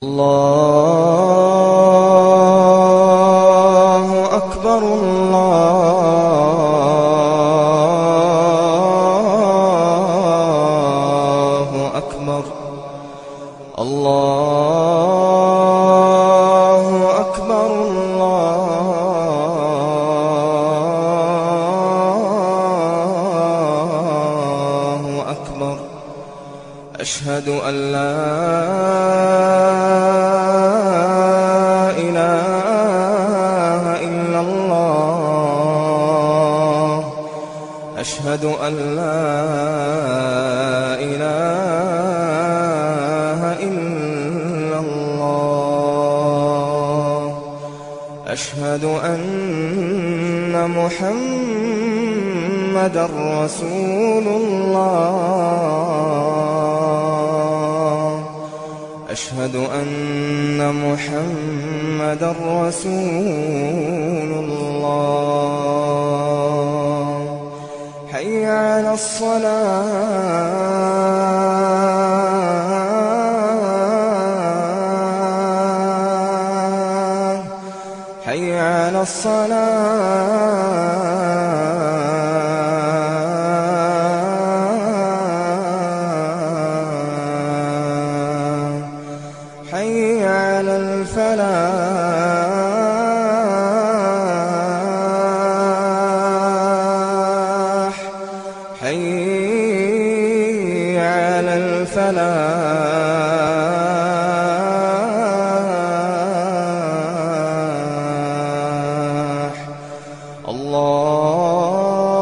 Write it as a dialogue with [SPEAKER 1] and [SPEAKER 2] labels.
[SPEAKER 1] الله أكبر الله أكبر الله أكبر الله أكبر أشهد أن لا إله إلا الله أشهد أن لا إله إلا الله أشهد أن محمدًا رسول الله أشهد أن محمدًا رسول الله حي على الصلاة حي على الصلاة حي على الفلاح حي على الفلاح الله